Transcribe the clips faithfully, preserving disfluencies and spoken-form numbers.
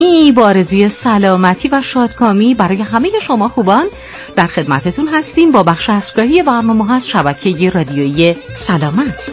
با آرزوی سلامتی و شادکامی برای همه شما خوبان در خدمتتون هستیم با بخش اصرگاهی برنامه ها از شبکه رادیویی سلامت.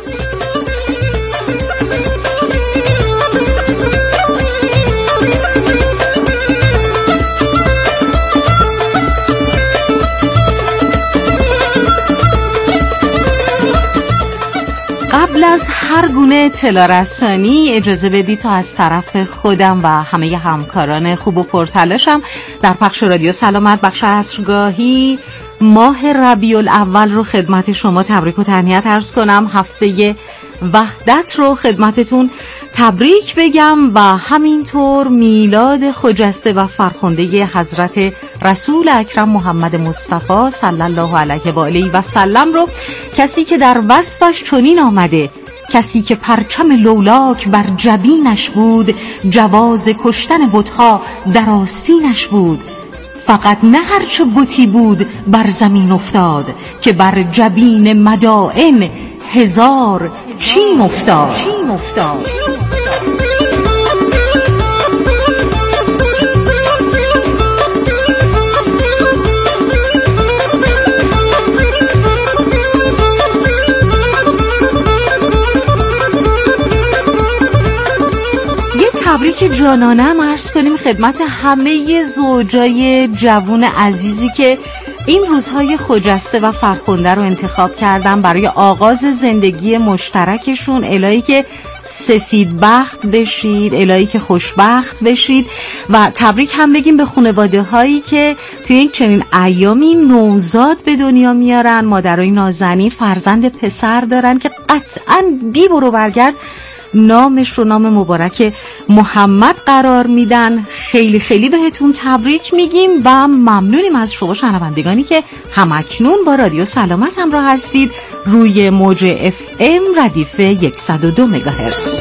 قبل از هر گونه اطلاع رسانی اجازه بدید تا از طرف خودم و همه همکاران خوب و پرتلاشم در پخش رادیو سلامت بخش عصرگاهی ماه ربیع الاول رو خدمت شما تبریک و تهنیت عرض کنم. هفته وحدت رو خدمتتون تبریک بگم و همینطور میلاد خجسته و فرخنده حضرت رسول اکرم محمد مصطفی صلی الله علیه و آله و سلم رو، کسی که در وصفش چنین آمده: کسی که پرچم لولاک بر جبینش بود، جواز کشتن بتها در آستینش بود. فقط نه هرچه بتی بود بر زمین افتاد، که بر جبین مدائن هزار چین افتاد. تبریک جانانم عرض کنیم خدمت همه زوجای جوان عزیزی که این روزهای خجسته و فرخنده رو انتخاب کردن برای آغاز زندگی مشترکشون. الهی که سفید بخت بشید، الهی که خوشبخت بشید. و تبریک هم بگیم به خانواده هایی که توی این چنین ایامی نوزاد به دنیا میارن، مادرای نازنین فرزند پسر دارن که قطعاً بی برو برگرد نامش رو نام مبارک محمد قرار میدن. خیلی خیلی بهتون تبریک میگیم و ممنونیم از شما شنوندگانی که همکنون با رادیو سلامت همراه هستید روی موج اف ام ردیف صد و دو مگاهرتز.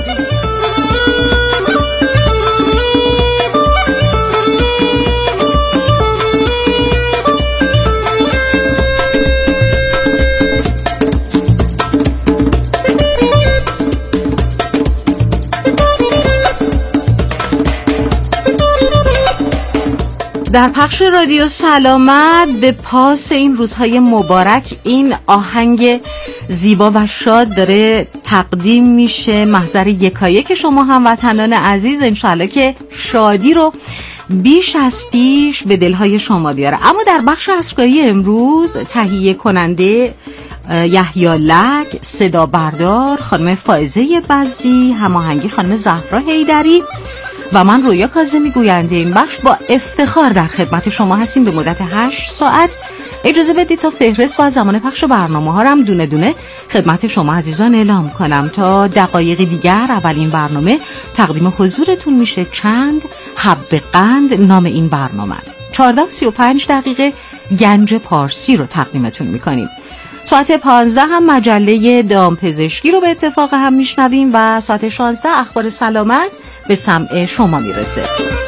در پخش رادیو سلامت به پاس این روزهای مبارک این آهنگ زیبا و شاد داره تقدیم میشه. محضر یکایک شما هموطنان عزیز، انشالله که شادی رو بیش از پیش به دلهای شما بیاره. اما در بخش عصرگاهی امروز تهیه کننده یحیی لک، صدا بردار خانم فائزه بزی، هماهنگی خانم زهرا حیدری و من رویا کاظمی گوینده این بخش با افتخار در خدمت شما هستیم به مدت هشت ساعت. اجازه بدید تا فهرست و زمان پخش برنامه ها هم دونه دونه خدمت شما عزیزان اعلام کنم. تا دقایقی دیگر اولین برنامه تقدیم حضورتون میشه. چند حب قند نام این برنامه است. چهارده و سی و پنج دقیقه گنج پارسی رو تقدیمتون میکنیم. ساعت پانزده هم مجله دامپزشکی رو به اتفاق هم میشنویم و ساعت شانزده اخبار سلامت به سمع شما میرسه.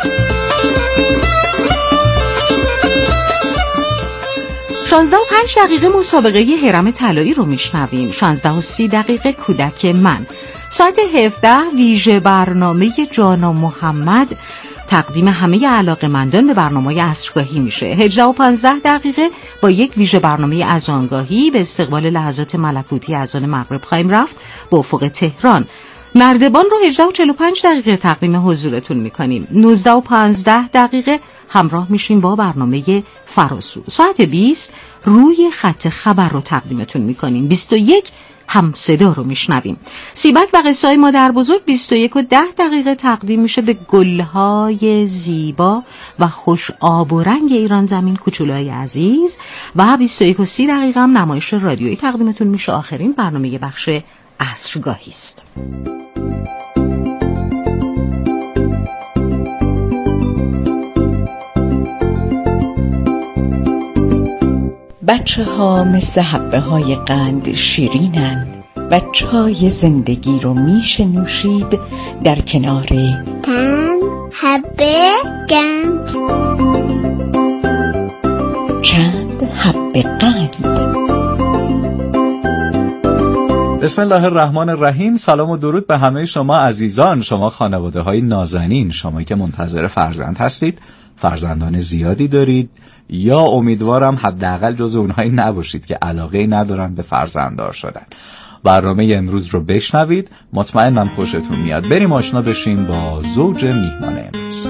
شانزده و پنج دقیقه مسابقه هرم طلایی رو میشنویم. شانزده و سی دقیقه کودک من. ساعت هفده ویژه برنامه جانا محمد تقدیم همه علاقه‌مندان به برنامه عصرگاهی میشه. هجده و پانزده دقیقه با یک ویژه برنامه اذانگاهی به استقبال لحظات ملکوتی اذان مغرب خواهیم رفت به افق تهران. نردبان رو هجده و چهل و پنج دقیقه تقدیم حضورتون میکنیم. نوزده و پانزده دقیقه همراه میشیم با برنامه فراسو. ساعت بیست روی خط خبر رو تقدیمتون میکنیم. بیست و یک هم صدا رو میشنویم. سیبک و قصه های مادر بزرگ بیست و یک و ده دقیقه تقدیم میشه به گلهای زیبا و خوش آب و رنگ ایران زمین کوچولوهای عزیز و بیست و یک و سی دقیقه هم نمایش رادیویی تقدیمتون میشه. آخرین برنامه بخش عصرگاهی است. بچه ها مثل حبه های قند شیرینن و چای زندگی رو میشه نوشید در کنار چند حبه قند. چند حبه قند. بسم الله الرحمن الرحیم. سلام و درود به همه شما عزیزان، شما خانواده های نازنین، شما که منتظر فرزند هستید، فرزندان زیادی دارید یا امیدوارم حداقل جز اونهایی نباشید که علاقه ندارن به فرزنددار شدن. برنامه امروز رو بشنوید، مطمئنم خوشتون میاد. بریم آشنا بشیم با زوج میهمان امروز.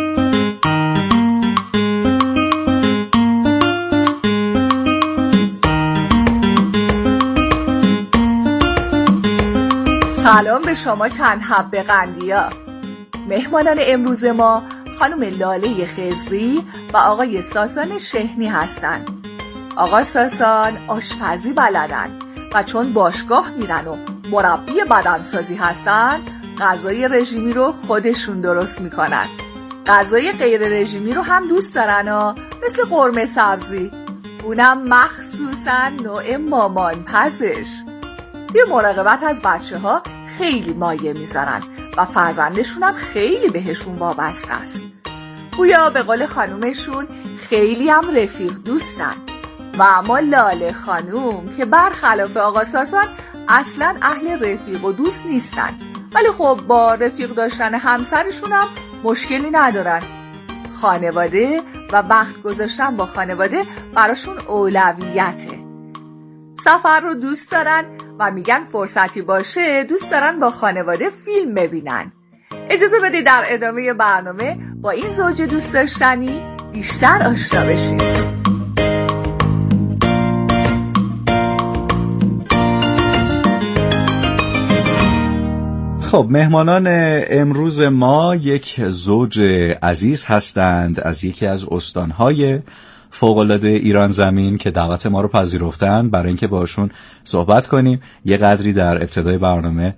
سلام به شما چند حبه قندیا. مهمانان امروز ما خانم لاله خضری و آقای ساسان شحنی هستند. آقا ساسان آشپزی بلدن و چون باشگاه میرن و مربی بدنسازی هستن، غذای رژیمی رو خودشون درست میکنن. غذای غیر رژیمی رو هم دوست دارن ها، مثل قرمه سبزی، اونم مخصوصا نوع مامان پزش. توی مراقبت از بچه ها خیلی مایه میذارن و فرزندشون هم خیلی بهشون وابسته است. گویا به قول خانومشون خیلی هم رفیق دوستن. و اما لاله خانوم که برخلاف آقا ساسان اصلا اهل رفیق و دوست نیستن، ولی خب با رفیق داشتن همسرشون هم مشکلی ندارن. خانواده و وقت گذاشتن با خانواده براشون اولویته. سفر رو دوست دارن و میگن فرصتی باشه دوست دارن با خانواده فیلم ببینن. اجازه بدید در ادامه برنامه با این زوج دوست داشتنی بیشتر آشنا بشیم. خب مهمانان امروز ما یک زوج عزیز هستند از یکی از استانهای فوق‌العاده ایران زمین که دعوت ما رو پذیرفتن برای اینکه باشون صحبت کنیم. یه قدری در ابتدای برنامه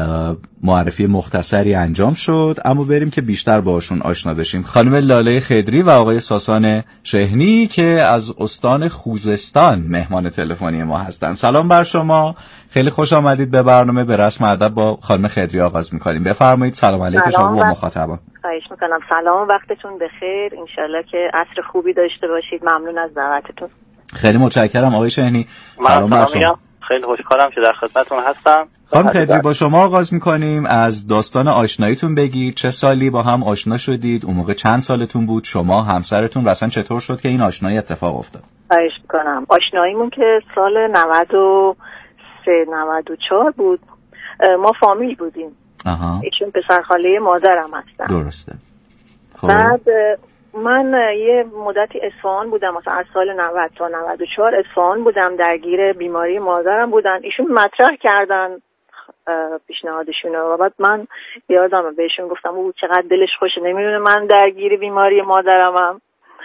معرفی مختصری انجام شد، اما بریم که بیشتر باشون آشنا بشیم. خانم لاله خضری و آقای ساسان شحنی که از استان خوزستان مهمان تلفنی ما هستن. سلام بر شما، خیلی خوش آمدید به برنامه. به رسم ادب با خانم خضری آغاز می‌کنیم. بفرمایید. سلام علیکم شما و مخاطبان. خواهش میکنم. سلام، وقتتون بخیر، انشالله که عصر خوبی داشته باشید. ممنون از دعوتتون. خیلی متشکرم آقای شحنی. سلام بر شما. خیلی خوشحالم که در خدمتتون هستم. خانم خضری با شما آغاز میکنیم. از داستان آشناییتون بگید. چه سالی با هم آشنا شدید؟ اون موقع چند سالتون بود؟ شما، همسرتون، و اصلا چطور شد که این آشنایی اتفاق افتاد؟ خواهش میکنم. آشناییمون که سال نود و سه نود و چهار بود. ما فامیل بودیم. آها. ایشون پسرخاله مادرم هستن. درسته. خب. بعد من یه مدتی اصفهان بودم، مثلا از سال نود تا نود و چهار اصفهان بودم، درگیر بیماری مادرم بودن. ایشون مطرح کردن پیشنهادشون و بعد من یادم بهشون گفتم او چقدر دلش خوشه، نمیدونه من درگیر بیماری مادرمم.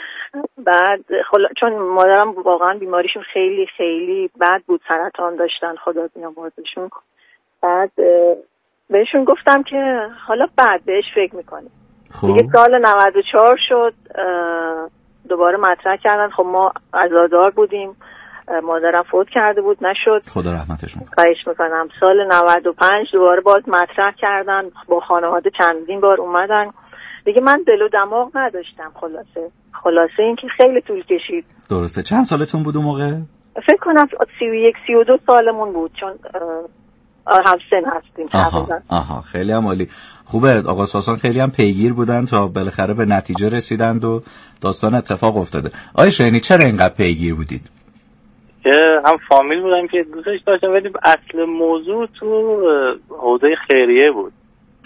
بعد خلا... چون مادرم واقعا بیماریشون خیلی خیلی بد بود، سرطان داشتن، خدا بیامرزشون. بعد بهشون گفتم که حالا بعد بهش فکر میکنیم. خب. دیگه سال نود و چهار شد، دوباره مطرح کردن. خب ما عزادار بودیم، مادرم فوت کرده بود، نشد. خدا رحمتشون کنه. خواهش میکنم. سال نود و پنج دوباره باز مطرح کردن، با خانواده چندین بار اومدن. دیگه من دل و دماغ نداشتم. خلاصه خلاصه این که خیلی طول کشید. درسته. چند سالتون بود اون موقع؟ فکر کنم سی و یک سی و دو سالمون بود، چون هم سن هستیم. آها آها خیلی هم عالی. خوبه. آقا ساسان خیلی هم پیگیر بودن تا بالاخره به نتیجه رسیدند و داستان اتفاق افتاده. آقای شحنی چرا اینقدر پیگیر بودید؟ که هم فامیل بودم که دوستش داشتم، ولی اصل موضوع تو حوزه خیریه بود.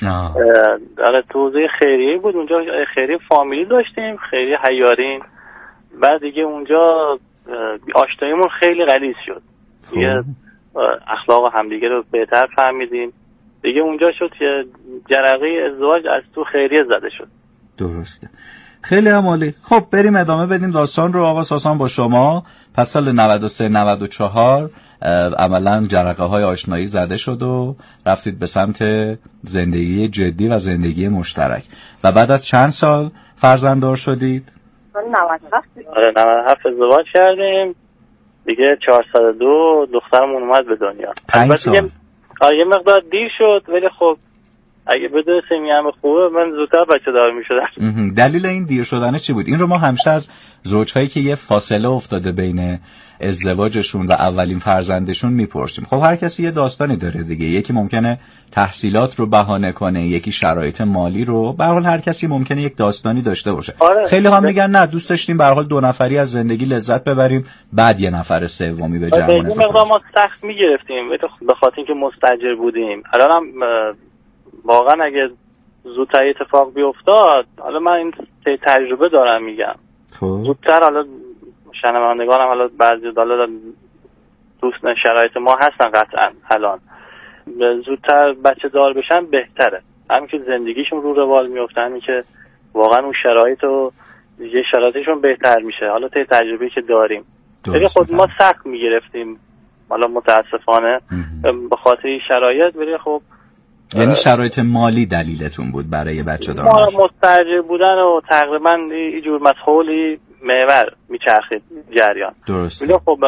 آره تو حوزه خیریه بود. اونجا خیریه فامیلی داشتیم، خیریه حیارین. بعد دیگه اونجا آشناییمون خیلی غلیظ شد. دیگه اخلاق همدیگه رو بهتر فهمیدیم. دیگه اونجا شد که جرقه ازدواج از تو خیریه زده شد. درسته. خیلی هم عالی. خب بریم ادامه بدیم داستان رو. آقا ساسان با شما پس سال نود و سه نود و چهار عملا جرقه های آشنایی زده شد و رفتید به سمت زندگی جدی و زندگی مشترک و بعد از چند سال فرزنددار شدید؟ نود و هفت. آره نود و هفت ازدواج کردیم. دیگه چهارصد و دو دخترمون اومد به دنیا. پنج سال. یه مقدار دیر شد، ولی خب اگه بدونستیم این همه خوبه من زودتر بچه دار میشدم. دلیل این دیر شدن چی بود؟ این رو ما همیشه از زوجهایی که یه فاصله افتاده بین ازدواجشون و اولین فرزندشون میپرسیم. خب هر کسی یه داستانی داره دیگه، یکی ممکنه تحصیلات رو بهانه کنه، یکی شرایط مالی رو، به هر حال هر کسی ممکنه یک داستانی داشته باشه. آره. خیلی هم میگن نه دوست داشتیم به هر حال دو نفری از زندگی لذت ببریم بعد یه نفر سومی به جمعمون اضافه کنیم. ما سخت میگرفتیم به خاطر اینکه مستاجر بودیم. الانم واقعا اگه زودتر اتفاق بیفتاد، حالا من این تجربه دارم میگم زودتر، حالا شنوندگانم حالا بعضی حالا دوست شرایط ما هستن قطعا الان زودتر بچه دار بشن بهتره، همین که زندگیشون رو روال میفته، همین که واقعا اون شرایط و یه شرایطشون بهتر میشه. حالا تا تجربه‌ای که داریم ولی خود ما سخت میگرفتیم حالا متاسفانه به خاطر این شرایط. ولی خب یعنی شرایط مالی دلیلتون بود برای بچه دار ما مستاجر بودن و تقریبا یه جور مسئولی محور میچرخید جریان. درست. ولی خب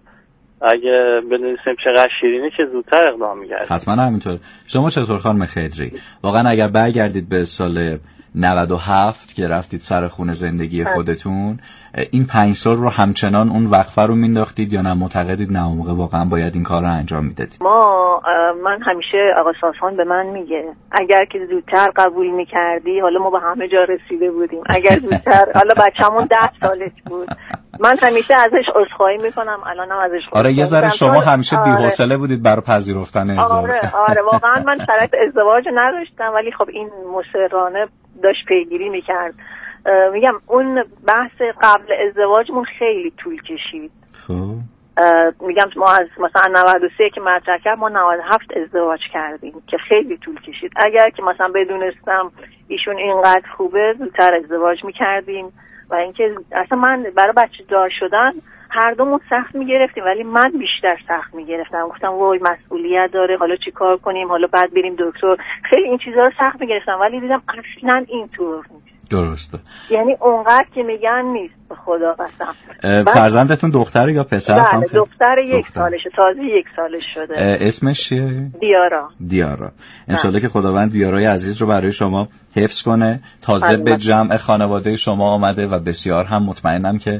اگه بدونستیم چقدر شیرینی که زودتر اقدام می‌کردیم. حتما همینطور. شما چطور خانم خضری؟ واقعا اگر برگردید به سال نود و هفت که رفتید سر خونه زندگی خودتون، این پنج سال رو همچنان اون وقفه رو مینداختید یا نه معتقدید نه اون موقع واقعا باید این کار رو انجام میدادید؟ ما من همیشه آقا ساسان به من میگه اگر که زودتر قبول میکردی حالا ما به همه جا رسیده بودیم، اگر زودتر حالا بچه‌مون ده سالش بود. من همیشه ازش عذرخواهی میکنم، الانم ازش عذرخواهی. آره یه ذره شما همیشه آره. بی‌حوصله بودید برای پذیرفتن ازدواج. آره آره واقعا من شرایط ازدواج نداشتم ولی خب این مصرانه داشت پیگیری میکرد. میگم اون بحث قبل ازدواجمون خیلی طول کشید. خب میگم ما از مثلا نود و سه که مطرح کرد ما نود و هفت ازدواج کردیم که خیلی طول کشید. اگر که مثلا بدونستم ایشون اینقدر خوبه زودتر ازدواج میکردیم. و اینکه اصلا من برای بچه دار شدن هر دومون سخت میگرفتیم ولی من بیشتر سخت میگرفتم، گفتم وای مسئولیت داره، حالا چی کار کنیم، حالا بعد بریم دکتر، خیلی این چیزها رو سخت میگرفتم ولی دیدم اصلا اینطور نیست. درسته. یعنی اونقدر که میگن نیست به خدا قسم. فرزندتون دختر یا پسر؟ بله دختر یک سالشه، تازه یک سالش شده. اسمش چیه؟ دیارا. دیارا. انشالله که خداوند دیارای عزیز رو برای شما حفظ کنه. تازه به جمع خانواده شما آمده و بسیار هم مطمئنم که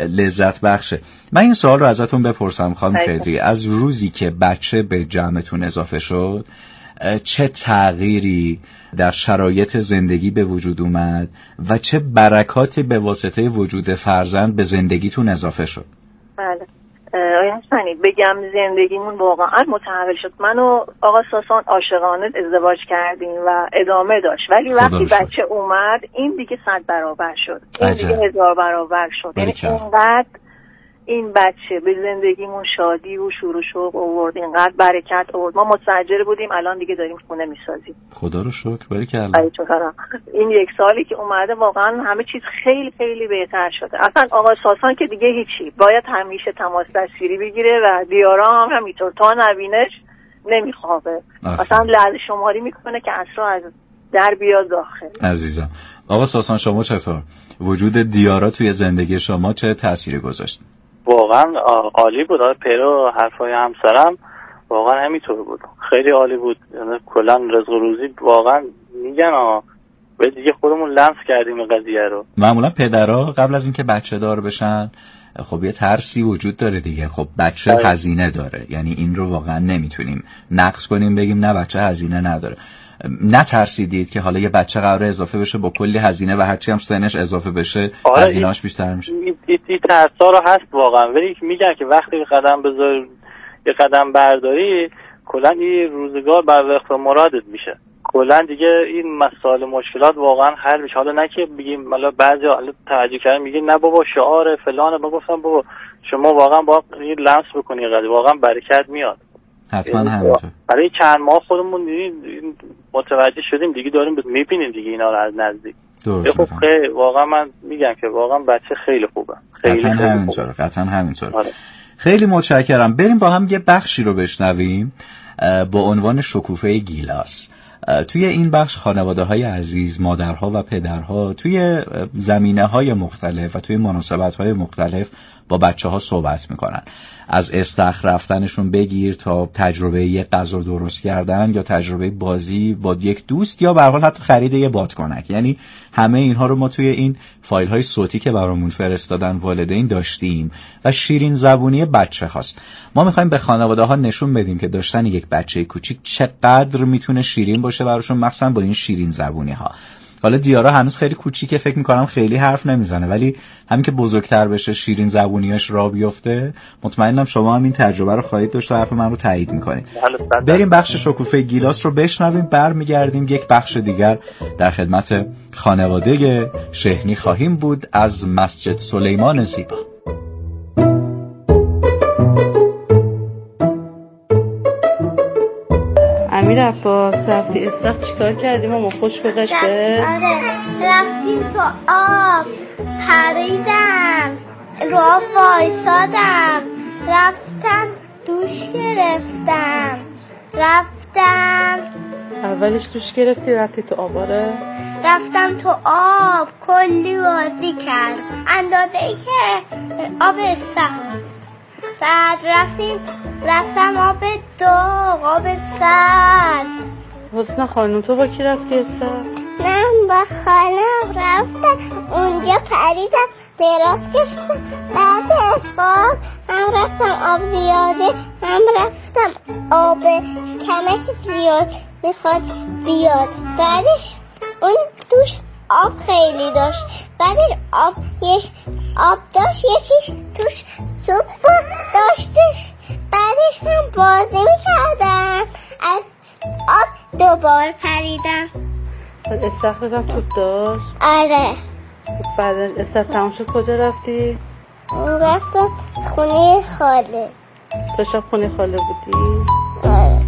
لذت بخشه. من این سوال رو ازتون بپرسم خانم خضری، از روزی که بچه به جمعتون اضافه شد چه تغییری در شرایط زندگی به وجود اومد و چه برکاتی به واسطه وجود فرزند به زندگیتون اضافه شد؟ بله آیا حسنی بگم زندگیمون واقعا متحول شد. من و آقا ساسان عاشقانه ازدواج کردیم و ادامه داشت ولی وقتی بچه اومد این دیگه صد برابر شد، این عجب. دیگه هزار برابر شد. یعنی اونقدر این بچه به زندگیمون شادی و شور و شوق آورد، اینقدر برکت آورد. ما مستاجر بودیم الان دیگه داریم خونه میسازیم. خدا رو شکر. باریکلا. این یک سالی که اومده واقعا همه چیز خیلی خیلی بهتر شده. اصلا آقا ساسان که دیگه هیچی، باید همیشه تماس تصویری بگیره و دیارا هم همینطور، تا نبینش نمیخوابه. اصلا لحظه شماری میکنه که عصرها از در بیاد داخل. عزیزم آقا ساسان شما چطور؟ وجود دیارا توی زندگی شما چه تأثیری گذاشت؟ واقعا عالی بود. پیرو حرفای همسرم واقعا همینطور بود، خیلی عالی بود. یعنی کلا رزق و روزی واقعا میگن ها به دیگه خودمون لمس کردیم این قضیه رو. معمولا پدرها قبل از اینکه بچه دار بشن خب یه ترسی وجود داره دیگه. خب بچه آه. هزینه داره، یعنی این رو واقعا نمیتونیم نقص کنیم بگیم نه بچه هزینه نداره. نترسیدید که حالا یه بچه قراره اضافه بشه با کلی هزینه و هرچی هم سنش اضافه بشه آره هزینه‌اش بیشتر میشه؟ این ترسا رو هست واقعا، ولی میگن که وقتی قدم بذاری یه قدم برداری کلا این روزگار بر وفق مرادت میشه. کلا دیگه این مسائل مشکلات واقعا حل میشه. حالا نه که بگیم حالا بعضی حالا تعجب کردن میگن نه بابا شعار فلانه، با گفتم بابا شما واقعا با این لمس بکنی قضیه واقعا برکت میاد. حتما همینطور. برای چند ماه خودمون متوجه شدیم دیگه، داریم میبینیم دیگه اینا رو از نزدیک. درست. خب خیلی واقعا من میگم که واقعا بچه خیلی خوبه. خیلی قطعا همینطوره. قطعا همینطوره. آره. خیلی متشکرم. بریم با هم یه بخشی رو بشنویم با عنوان شکوفه گیلاس. توی این بخش خانواده‌های عزیز، مادرها و پدرها توی زمینه‌های مختلف و توی مناسبت‌های مختلف با بچه ها صحبت میکنن. از استخر رفتنشون بگیر تا تجربه یه غذا درست کردن یا تجربه بازی با یک دوست یا به هر حال حتی خرید یه بادکنک. یعنی همه اینها رو ما توی این فایل های صوتی که برامون فرستادن والدین داشتیم و شیرین زبونی بچه هاست. ما میخوایم به خانواده ها نشون بدیم که داشتن یک بچه کوچیک چقدر میتونه شیرین باشه براشون، مخصوصا با این شیرین زبونی ها. حالا دیارا هنوز خیلی کوچیکه، فکر میکنم خیلی حرف نمیزنه، ولی همین که بزرگتر بشه شیرین زبونیاش را بیفته، مطمئنم شما هم این تجربه رو خواهید داشت و حرف من رو تایید میکنید. بریم بخش شکوفه گیلاس رو بشنویم، برمیگردیم یک بخش دیگر در خدمت خانواده شحنی خواهیم بود از مسجد سلیمان زیبا. امیر عباس، رفتی استخر چیکار کردیم؟ ما خوش گذشته؟ آره رفتیم تو آب، پریدم رو آب وایسادم، رفتم دوش گرفتم، رفتم اولش دوش گرفتی رفتی تو آب؟ آره رفتم تو آب کلی بازی کرد اندازه ای که آب استخر بود. بعد رفتیم رفتم آب داغ، آب سرد. حسنا خانم تو با کی رفتی استخر؟ من با خانم رفتم اونجا پریدم دراز کشیدم، بعدش خب هم رفتم آب زیاده هم رفتم آب کمک زیاد میخواد بیاد. بعدش اون دوش آب خیلی داشت، بعدش آب یک آب داشت یکیش توش سوپ داشتش، بعدش من بازی میکردم از آب دوبار پریدم. استخرت هم توپ داشت؟ آره. بعد استخر تموم شد کجا رفتی؟ رفتم خونه خاله. تو شب خونه خاله بودی؟ آره.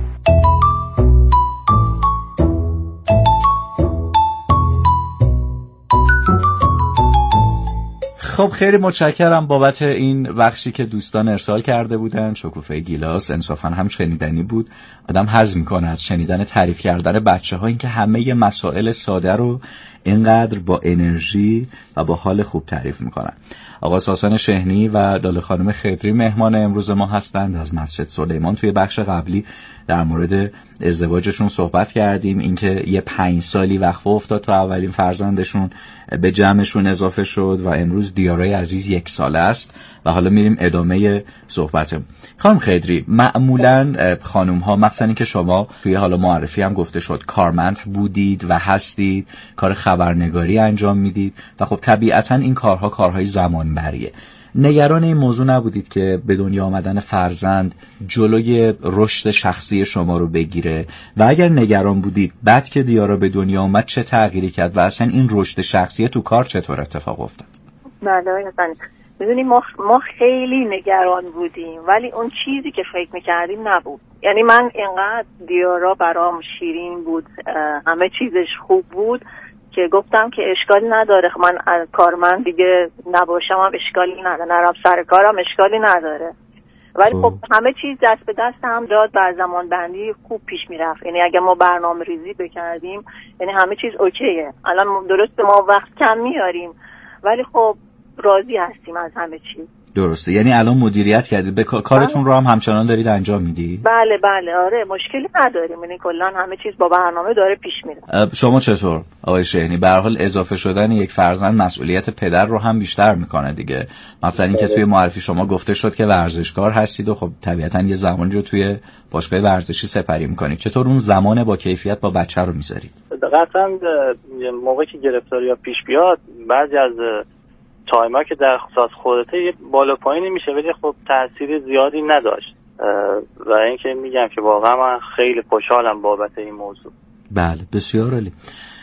خب خیلی متشکرم بابت این بخشی که دوستان ارسال کرده بودن. شکوفه گیلاس انصافا هم شنیدنی بود، آدم حظ میکنه از شنیدن تعریف کردن بچه ها، این که همه ی مسائل ساده رو اینقدر با انرژی و با حال خوب تعریف میکنن. آقا ساسان شحنی و لاله خانم خضری مهمان امروز ما هستند از مسجد سلیمان. توی بخش قبلی در مورد ازدواجشون صحبت کردیم، اینکه یه پنج سالی وقفه افتاد تا اولین فرزندشون به جمعشون اضافه شد و امروز دیارای عزیز یک ساله است و حالا میریم ادامه صحبتم. خانم خضری، معمولا خانم ها مخصوصا این که شما توی حالا معرفی هم گفته شد کارمند بودید و هستید، کار خبرنگاری انجام میدید و خب طبیعتا این کارها کارهای زمان بریه. نگران این موضوع نبودید که به دنیا آمدن فرزند جلوی رشد شخصی شما رو بگیره؟ و اگر نگران بودید بعد که دیارا به دنیا آمد چه تغییری کرد و اصلا این رشد شخصی تو کار چطور اتفاق افتاد؟ بله مثلا میدونی ما ما خیلی نگران بودیم ولی اون چیزی که فکر میکردیم نبود. یعنی من اینقدر دیارا برام شیرین بود، همه چیزش خوب بود که گفتم که اشکالی نداره، من از کارمند دیگه نباشم هم اشکالی نداره، نرم سر کارم اشکالی نداره. ولی خب همه چیز دست به دست هم داد، بر زمان بندی خوب پیش میرفت. یعنی اگه ما برنامه ریزی بکردیم یعنی همه چیز اوکیه. الان درسته ما وقت کم میاریم ولی خب راضی هستیم از همه چیز. درسته، یعنی الان مدیریت کردید، به کارتون رو هم همچنان دارید انجام میدید؟ بله بله آره مشکلی نداریم، یعنی کلا همه چیز با برنامه داره پیش میره. شما چطور آقای شحنی؟ به هر حال اضافه شدن یک فرزند مسئولیت پدر رو هم بیشتر میکنه دیگه. مثلا اینکه توی معرفی شما گفته شد که ورزشکار هستید و خب طبیعتا یه زمانی رو توی باشگاه ورزشی سپری میکنید، چطور اون زمان با کیفیت با بچه رو میذارید؟ قطعا موقعی که گرفتاری پیش بیاد بعضی از تایما که در اختصاص خودته یه بالا پایینی میشه ولی خب تاثیر زیادی نداشت و اینکه میگم که واقعا من خیلی خوشحالم بابت این موضوع. بله بسیار عالی.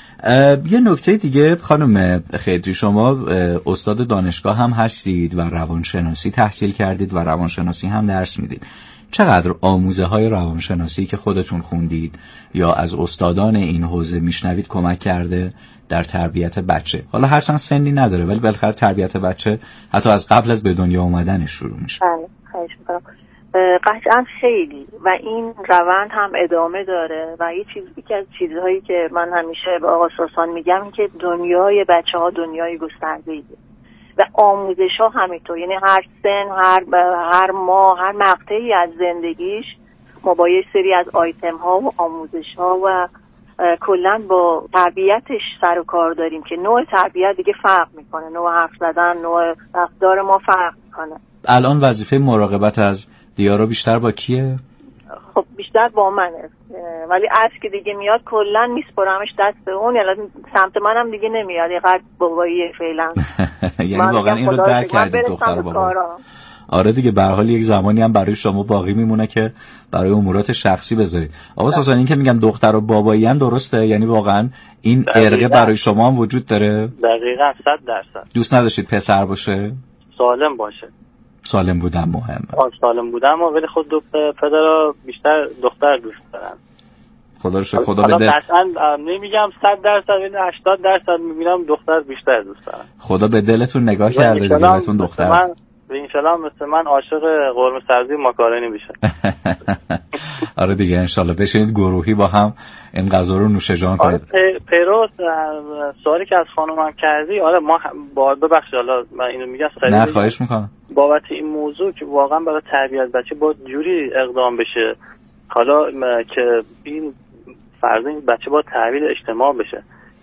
یه نکته دیگه خانم خضری، شما استاد دانشگاه هم هستید و روانشناسی تحصیل کردید و روانشناسی هم درس میدید. چقدر آموزه های روانشناسی که خودتون خوندید یا از استادان این حوزه میشنوید کمک کرده در تربیت بچه؟ حالا هرچند سنی نداره ولی بالاخره تربیت بچه حتی از قبل از به دنیا اومدنش شروع میشه. بله خواهش میکنم. قطعا خیلی و این روند هم ادامه داره و یه چیزی که از چیزهایی که من همیشه به آقا ساسان میگم این که دنیای بچه ها دنیای گسترده‌ایه. و آموزش ها همینطور، یعنی هر سن، هر هر ماه، هر مقطعی از زندگیش ما با یه سری از آیتم ها و آموزش ها و کلا با تربیتش سر و کار داریم که نوع تربیت دیگه فرق میکنه، نوع حرف زدن، نوع رفتار ما فرق میکنه. الان وظیفه مراقبت از دیارا بیشتر با کیه؟ خب بیشتر با منه، ولی از که دیگه میاد کلا میسپرمش دست اون، یعنی سمت منم دیگه نمیاد، اینقدر بابایی فعلا. یعنی واقعا این رو درک کردید دختر بابا. آره دیگه به هر حال یک زمانی هم برای شما باقی میمونه که برای امورات شخصی بذارید. آقا ساسانی، این که میگن دختر و بابایی ان درسته؟ یعنی واقعا این ارقه برای شما هم وجود داره؟ دقیقاً صد درصد. دوست نداشتید پسر باشه؟ سالم باشه. سالم بودن مهمه. آه سالم بودن ما، ولی خود دختر پدرها بیشتر دختر دوست دارن. خدا رو شکر. خدا بده. قطعاً نمیگم صد درصد، ولی هشتاد درصد میبینم دختر بیشتر دوست دارن. خدا به دلتون نگاه کرده دیگه، بهتون دختر. من انشالله مثل من عاشق قرمه سبزی و ماکارونی میشه. آره دیگه انشالله بشینید گروهی با هم این غذا رو نوش جان کنید. آره پیروز، سوالی که از خانومم کردی، آره ما با ببخشید حالا من اینو میگم نه خواهش میکنم، بابت این موضوع که واقعا برای تربیت بچه با جوری اقدام بشه حالا که این فرض این بچه با تربیت اجتماع بشه،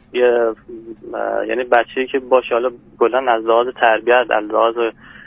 یعنی بچه‌ای که باشه حالا کلا از لحاظ تربیت، از لحاظ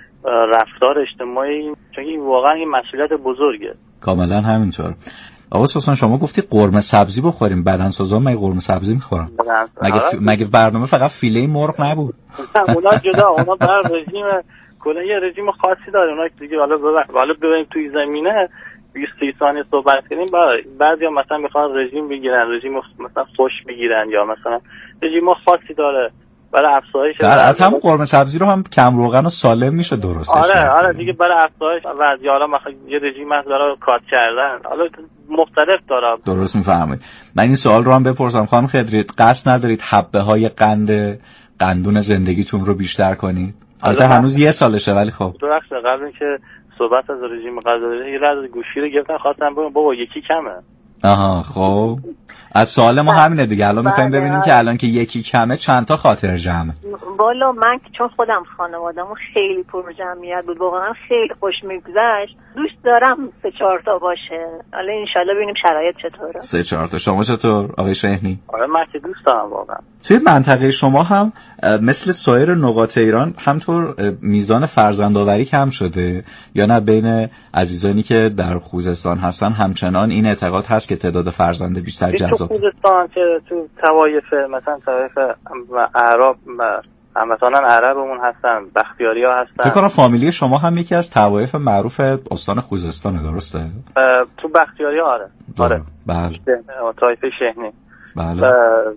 رفتار اجتماعی، چون این واقعا این مسئولیت بزرگه. کاملا همینطور. آقا سوسن شما گفتی قرمه سبزی بخوریم، بدنسازا مگه قرمه سبزی میخورن؟ مگه ف... مگه برنامه فقط فیله مرغ نبود؟ اونا جدا، اونا بر رژیم کلا یه رژیم خاصی داره اونا دیگه. حالا حالا ببینیم توی زمینه بیست ثانیه صحبت کنیم، بعضیا مثلا میخوان رژیم بگیرن، رژیم مثلا خوش بگیرن، یا مثلا رژیم خاصی داره برای افزایش. در هم قرمه سبزی رو هم کم روغن و سالم میشه درستش آره کرد. آره دیگه برای افزایش وزن، حالا مثلا یه رژیم هست برای کات کردن، حالا مختلف داره. درست میفهمید. من این سوال رو هم بپرسم خانم خضری، قصد ندارید حبه های قند قندون زندگیتون رو بیشتر کنید؟ البته هنوز یه سالشه ولی خب درست. قبل اینکه صحبت از رژیم غذایی یه لحظه گوشی رو گرفتم، خواستم بگم بابا یکی کمه. آها خب از سوال ما همینه دیگه. الان میخوایم ببینیم که الان که یکی کمه چند تا خاطر جمعه. والا من چون خودم خانواده‌مون خیلی پر جمعیت بود، واقعا خیلی خوش میگذشت، دوست دارم سه چهار تا باشه. حالا انشالله ببینیم شرایط چطوره. سه چهار تا. شما چطور آقای شهنی؟ آره من که دوست دارم واقعا. توی منطقه شما هم مثل سایر نقاط ایران همطور میزان فرزندآوری کم شده یا نه؟ بین عزیزانی که در خوزستان هستن همچنان این اعتقاد هست که تعداد فرزند بیشتر جذاب؟ تو خوزستان که تو طوایف مثلا طوایف اعراب هموطنان عربمون هستن، بختیاریا هستن. فکر کنم فامیلی شما هم یکی از طوایف معروف استان خوزستانه، درسته؟ تو بختیاریا آره. آره. بله. طایفه شهنی. بله.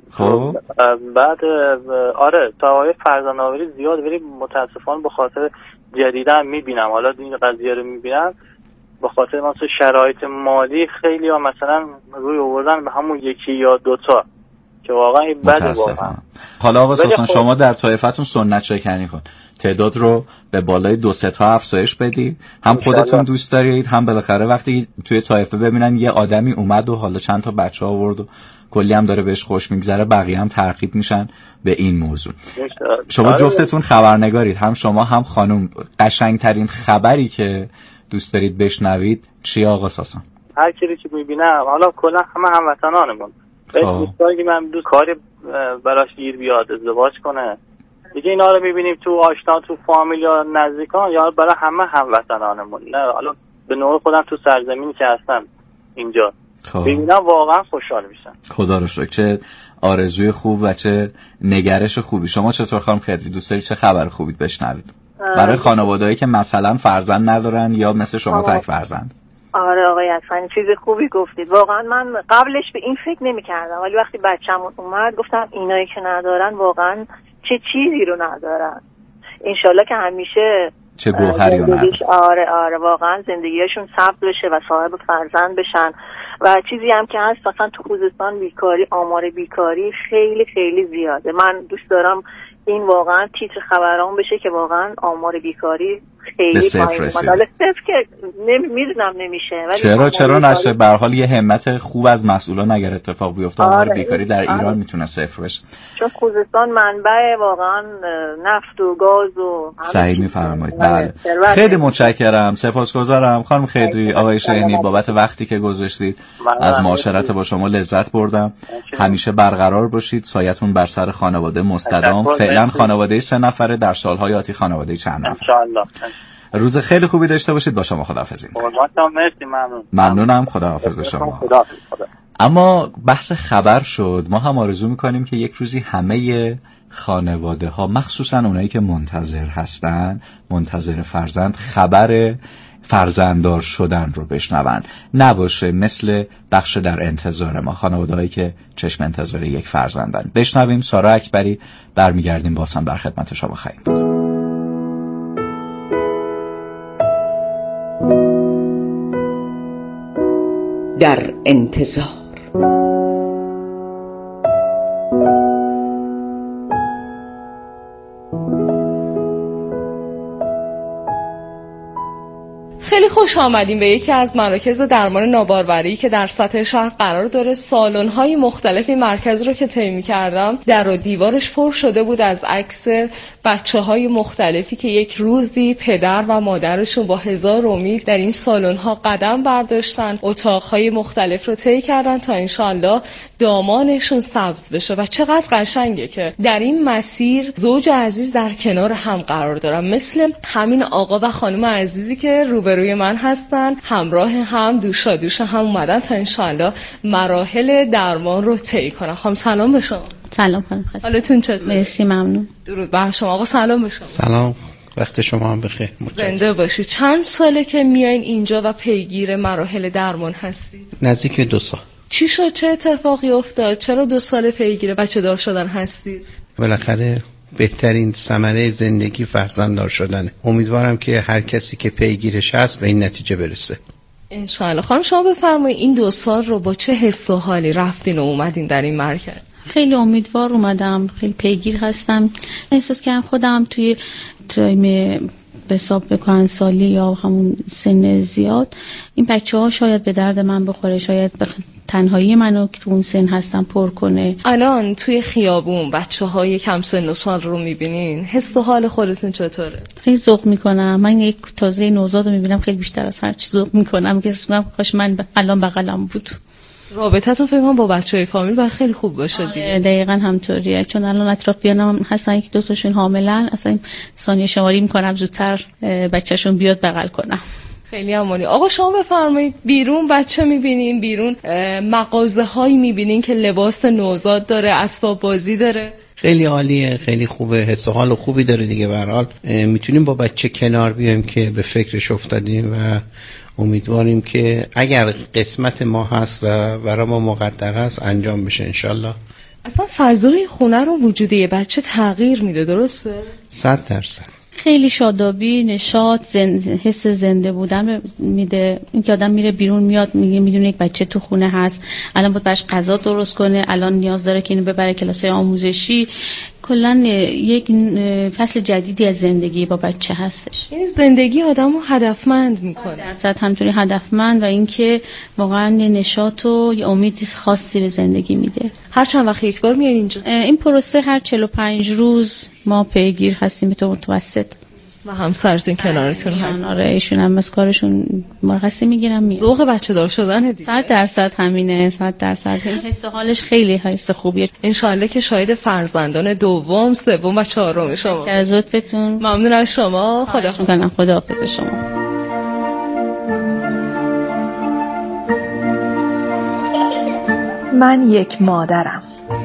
خب بعد آره طوایف فرزندآوری زیاد، ولی متاسفانه به خاطر جدیدا میبینم، حالا این قضیه رو میبینم به خاطر مثلا شرایط مالی خیلی ها مثلا روی آوردن به همون یکی یا دوتا که واقعا این بده واقعا. حالا آقا سوسن شما در طایفتون سنت شکنی کن، تعداد رو به بالای دو سه تا افزایش بدی، هم خودتون دوست دارید هم بالاخره وقتی توی طایفه ببینن یه آدمی اومد و حالا چند تا بچه آورد و کلی هم داره بهش خوش میگذره، بقیه هم ترغیب میشن به این موضوع. شما جفتتون خبرنگارید، هم شما هم خانم، قشنگترین خبری که دوست دارید بشنوید چیه آقا ساسان؟ هر کی که میبینم، حالا کلا همه هموطنانمون، دوست دارم که من دوست کاری براش گیر بیاد، ازدواج کنه دیگه، اینا رو میبینیم تو آشنا، تو فامیل یا نزدیکان، یا برای همه هموطنانمون، نه حالا به نوع خودم تو سرزمینی که هستم اینجا ببینم واقعا خوشحال میشم. خدا رو شکر. چه آرزوی خوب و چه نگرش خوبی. شما چطور خانم خضری، دوست دارید چه خبر خوبی بشنوید برای خانواده‌ای که مثلا فرزند ندارن یا مثل شما تک فرزند؟ آره آقای عطفانی چیز خوبی گفتید. واقعا من قبلش به این فکر نمی کردم، ولی وقتی بچه‌مون اومد گفتم اینایی که ندارن واقعا چه چیزی رو ندارن. انشالله که همیشه چه گوهری رو ندارن. آره آره واقعا زندگیشون ثبت بشه و صاحب فرزند بشن. و چیزی هم که هست مثلا تو خوزستان بیکاری، آمار بیکاری خیلی خیلی زیاده. من دوست دارم این واقعا تیتر خبران بشه که واقعا آمار بیکاری خیلی پایین اومد. حالا صفر که میدونم نمیشه، ولی چرا چرا نشه؟ به هر حال یه همت خوب از مسئولان اگر اتفاق بیفته آمار آره بیکاری در ایران آره. میتونه صفر بشه، چون خوزستان منبع واقعا نفت و گاز و صحیح میفرمایید. بله خیلی متشکرم، سپاسگزارم خانم خضری، آقای شحنی بابت وقتی که گذاشتید. از معاشرت با شما لذت بردم. همیشه برقرار باشید، سایتون بر سر خانواده مستدام. فعلا خانواده سه نفره، در سالهای آتی خانواده چند نفر. انشالله. روز خیلی خوبی داشته باشید. با شما خداحافظی. مرسی، ممنون. ممنونم، خداحافظ شما. خدا. اما بحث خبر شد، ما هم آرزو میکنیم که یک روزی همه خانواده ها، مخصوصا اونایی که منتظر هستن، منتظر فرزند، خبر فرزنددار شدن رو بشنون. نباشه مثل بخش در انتظار ما، خانواده هایی که چشم انتظار یک فرزندن. بشنویم سارا اکبری، برمیگردیم بازم در خدمت شما خواهیم بود. در انتظار. خیلی خوش آمدیم به یکی از مراکز درمان ناباروری که در سطح شهر قرار داره. سالن‌های مختلفی مرکز رو که طی کردم در و دیوارش پر شده بود از عکس بچه‌های مختلفی که یک روزی پدر و مادرشون با هزار امید در این سالن‌ها قدم برداشتن، اتاق‌های مختلف رو طی کردن تا انشالله دامانشون سبز بشه. و چقدر قشنگه که در این مسیر زوج عزیز در کنار هم قرار دارن، مثل همین آقا و خانم عزیزی که روبروی من هستن، همراه هم دوشا دوش هم اومدن تا انشالله مراحل درمان رو طی کنن. خانم سلام به شما. سلام خانم خسته. حالتون چطوره؟ مرسی ممنون. درود بر شما آقا. سلام به شما. سلام، وقت شما هم بخیر. زنده باشید. چند ساله که میایین اینجا و پیگیر مراحل درمان هستید؟ نزدیک دو سال. چی شد؟ چه اتفاقی افتاد؟ چرا دو سال پیگیر بچه دار شدن هستید؟ بالاخره بهترین ثمره زندگی فرزنددار شدنه. امیدوارم که هر کسی که پیگیرش هست به این نتیجه برسه انشاءالله. خانم شما بفرمایید این دو سال رو با چه حس و حالی رفتین و اومدین در این مرکز؟ خیلی امیدوار اومدم، خیلی پیگیر هستم. احساس کردم خودم توی تایم به حساب بکنن سالی یا همون سن زیاد این بچه ها شاید به درد من بخوره، شاید به تنهایی منو که تو اون سن هستم پر کنه. الان توی خیابون بچه های کم سن و سال رو میبینین، حس و حال خودتون چطوره؟ خیلی ذوق میکنم. من یک تازه نوزاد رو میبینم خیلی بیشتر از هر چی ذوق میکنم که میگم کاش من الان بغلم بود. رابطتون فکر کنم با بچهای فامیل باید خیلی خوب باشه دیگه. دقیقاً همطوریه، چون الان اطرافیانم هستن یک دو تاشون حاملن، اصلا ثانیه شماری میکنم زودتر بچه‌شون بیاد بغل کنم. خیلی عالی. آقا شما بفرمایید، بیرون بچه میبینین، بیرون مغازه هایی میبینین که لباس نوزاد داره، اسباب بازی داره؟ خیلی عالیه، خیلی خوبه، حس و حال خوبی داره دیگه. به هر حال میتونیم با بچه کنار بیایم که به فکرش افتادیم و امیدواریم که اگر قسمت ما هست و برای ما مقدر هست انجام بشه انشالله. اصلا فضای خونه رو وجود یه بچه تغییر میده، درسته؟ صد درصد. خیلی شادابی، نشاط، زند... حس زنده بودن میده. این که آدم میره بیرون میاد میگه میدونه یک بچه تو خونه هست، الان باید براش غذا درست کنه، الان نیاز داره که اینو ببره کلاسای آموزشی. کلا یک فصل جدیدی از زندگی با بچه هستش. این زندگی آدمو هدفمند میکنه. درصد همونطوری هدفمند و اینکه واقعا نشاط و یه امید خاصی به زندگی میده. هر چند وقت یک بار میاد اینجا؟ این پروسه هر چهل و پنج روز ما پیگیر هستیم به طور متوسط. و همسرتون کنارتون هست؟ آره، ایشون هم از کارشون مرخصی میگیرن میاد. ذوق بچه دار شدن دیگه. صد درصد همینه، صد درصد. این حس حالش خیلی حس خوبیه. انشالله که شاهد فرزندان دوم، سوم و چهارم شما. که از لطفتون. ممنون از شما. خدا میکنم. خداحافظ شما. من یک مادرم.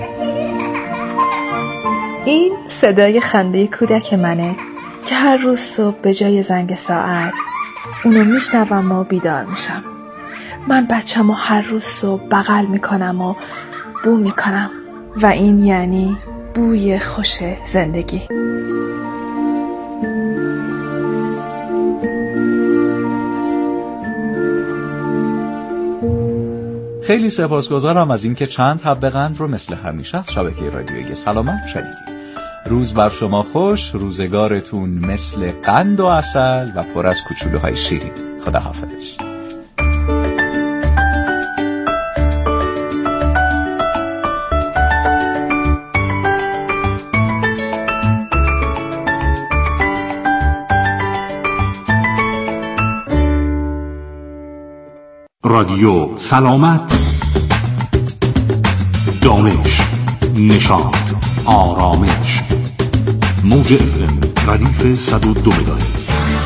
این صدای خنده کودک منه که هر روز صبح به جای زنگ ساعت اونو میشنوم و بیدار میشم. من بچه‌مو هر روز صبح بغل میکنم و بو میکنم و این یعنی بوی خوش زندگی. خیلی سپاسگزارم از اینکه چند حبه قند رو مثل همیشه از شبکه رادیویی سلامت شنیدید. روز بر شما خوش، روزگارتون مثل قند و عسل و پر از کوچولوهای شیرین. خداحافظ. رادیو سلامت، دانش، نشاط، آرامش. موج اف ام ردیف صد و دو مگاهرتز.